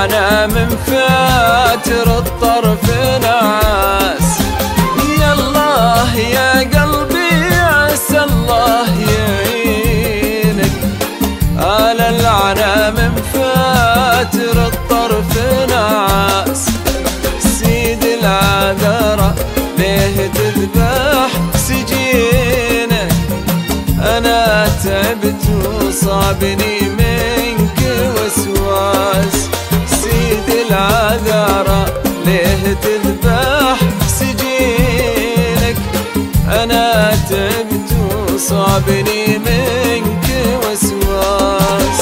العنا من فاتر الطرف ناس. يا الله يا قلبي عسى الله يعينك على العنا من فاتر الطرف ناس. سيد العذرا ليه تذبح سجينك؟ أنا تعبت وصابني منك وسواس. سيد العذرا ليه تذبح سجينك؟ أنا تعبت وصابني منك وسواس.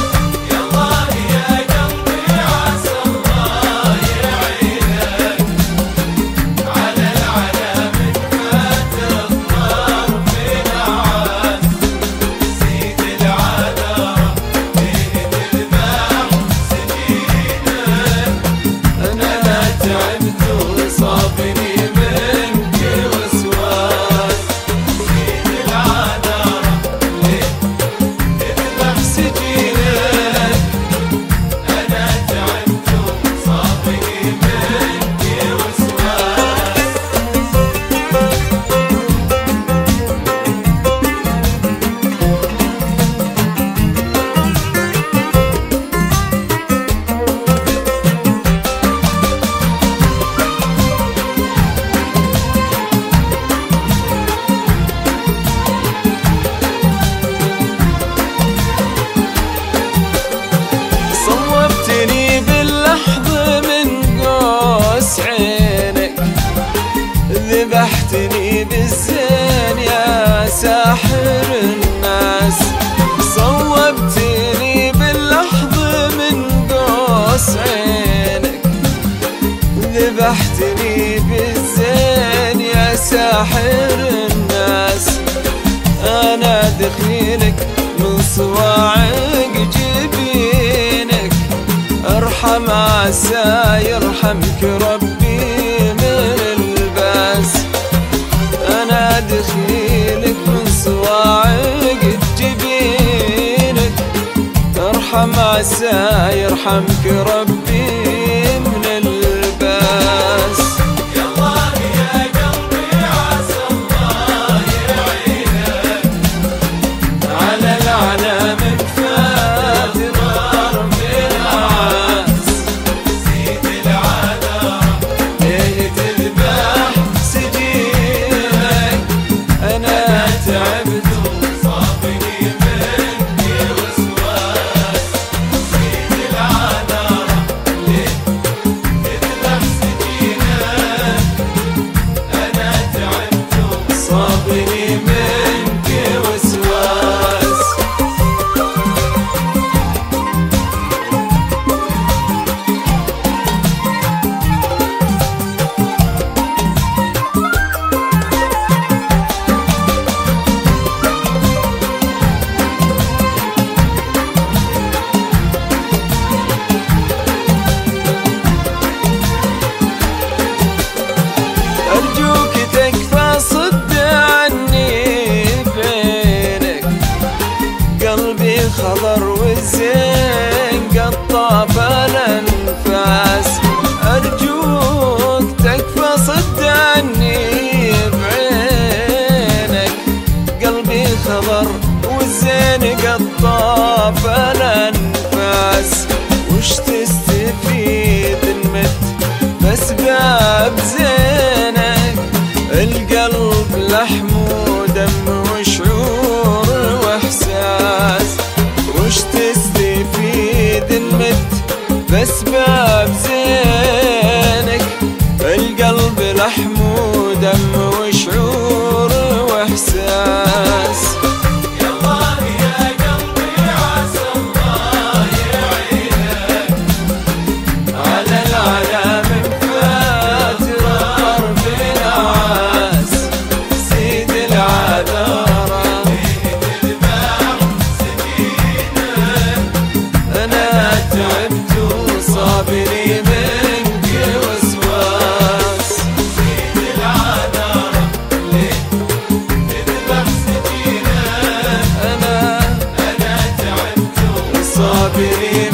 ذبحتني بالزين يا ساحر الناس. صوبتني باللحظ من قوس عينك. ذبحتني بالزين يا ساحر الناس. أنا دخيلك من صواعق جبينك. ارحم عسى يرحمك ربي من الباس. أنا دخيلك من صواعق جبينك. ارحم عسى يرحمك ربي من الباس. يا الله يا قلبي عسى الله يعينك على العنا من فاتر الطرف ناس. سيد العذرا ليه تذبح سجينك؟ أنا تعبت صابني منك وسواس. سيد العذرا ليه تذبح سجينك؟ أنا تعبت صابني منك وسواس. أرجوك تكفى صد عني بينك. قلبي خضر والزين قطاف الأنفاس. أرجوك تكفى صد عني بعينك. قلبي خضر والزين قطاف الأنفاس. وش تستفيد نمت بأسباب زينك؟ القلب لحم ودم وشعور واحساس. وش تستفيد نمت بأسباب زينك؟ القلب لحم ودم وشعور واحساس. يا الله يا قلبي عسى الله يعينك على العنا من فاتر الطرف ناس. سيد العذرا تذبح سجينك. أنا تعبت وصابني منك وسواس. سيد العذرا ليه تذبح سجينك؟ أنا أنا تعبت صابري